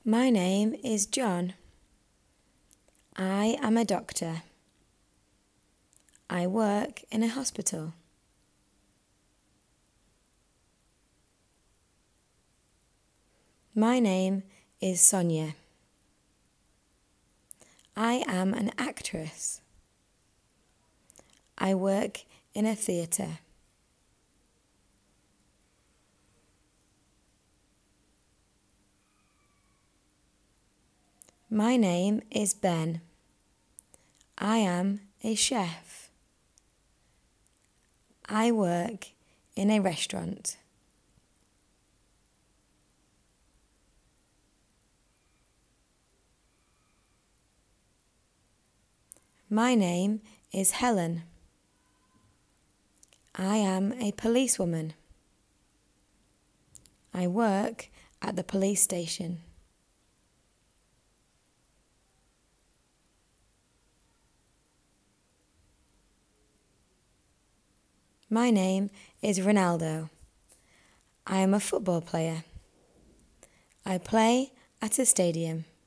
My name is John. I am a doctor. I work in a hospital. My name is Sonia. I am an actress. I work in a theatre. My name is Ben. I am a chef. I work in a restaurant. My name is Helen. I am a policewoman. I work at the police station. My name is Ronaldo. I am a football player. I play at a stadium.